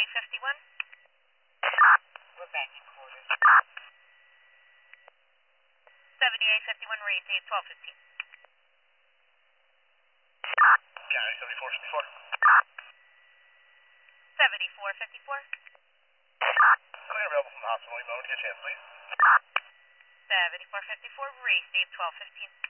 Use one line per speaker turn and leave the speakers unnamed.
7851.
We're back in quarters.
7851, raise 1215.
County 7454.
7454.
Clear available from the hospital. Any moment to get a chance, please.
7454, raise 1215.